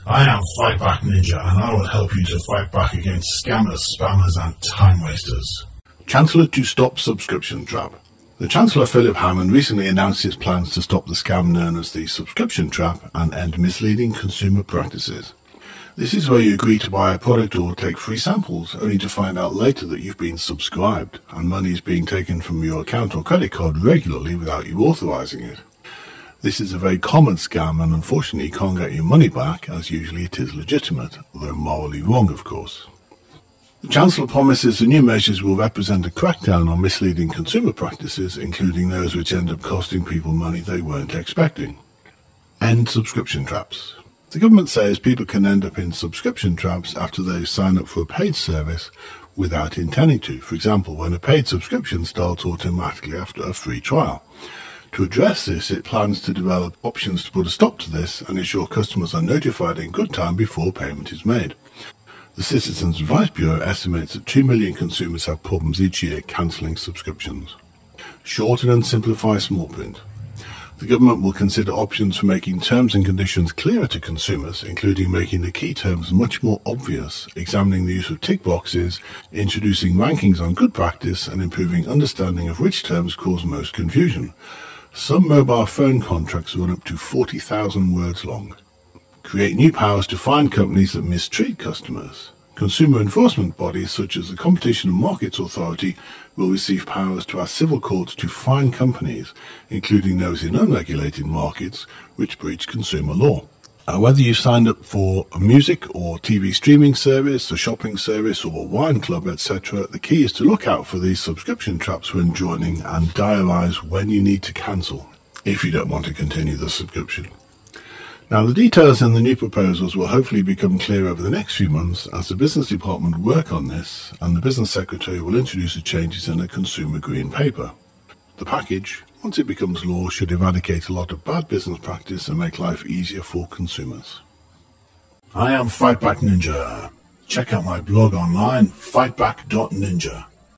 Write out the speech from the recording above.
I am Fightback Ninja, and I will help you to fight back against scammers, spammers and time wasters. Chancellor to stop subscription trap. The Chancellor Philip Hammond recently announced his plans to stop the scam known as the subscription trap and end misleading consumer practices. This is where you agree to buy a product or take free samples, only to find out later that you've been subscribed and money is being taken from your account or credit card regularly without you authorizing it. This is a very common scam and unfortunately you can't get your money back, as usually it is legitimate, although morally wrong of course. The Chancellor promises the new measures will represent a crackdown on misleading consumer practices, including those which end up costing people money they weren't expecting. End subscription traps. The government says people can end up in subscription traps after they sign up for a paid service without intending to. For example, when a paid subscription starts automatically after a free trial. To address this, it plans to develop options to put a stop to this and ensure customers are notified in good time before payment is made. The Citizens Advice Bureau estimates that 2 million consumers have problems each year cancelling subscriptions. Shorten and simplify small print. The government will consider options for making terms and conditions clearer to consumers, including making the key terms much more obvious, examining the use of tick boxes, introducing rankings on good practice, and improving understanding of which terms cause most confusion. Some mobile phone contracts run up to 40,000 words long. Create new powers to fine companies that mistreat customers. Consumer enforcement bodies such as the Competition and Markets Authority will receive powers to ask civil courts to fine companies, including those in unregulated markets, which breach consumer law. Whether you signed up for a music or TV streaming service, a shopping service or a wine club, etc., the key is to look out for these subscription traps when joining and diarise when you need to cancel, if you don't want to continue the subscription. Now, the details in the new proposals will hopefully become clear over the next few months as the Business Department work on this, and the Business Secretary will introduce the changes in a Consumer Green Paper. The package, once it becomes law, should eradicate a lot of bad business practice and make life easier for consumers. I am Fightback Ninja. Check out my blog online, fightback.ninja.